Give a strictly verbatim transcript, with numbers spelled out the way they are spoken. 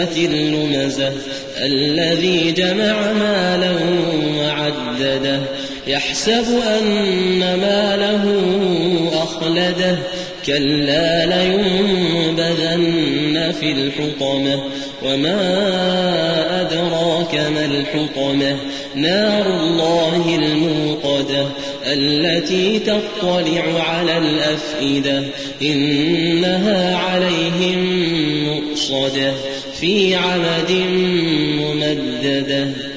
اللمزة الذي جمع مالا وعدده يحسب أن ماله أخلده كلا لينبذن في الحطمة وما أدراك ما الحطمة نار الله الموقدة التي تطلع على الأفئدة إنها عليهم مؤصدة في عمد ممددة.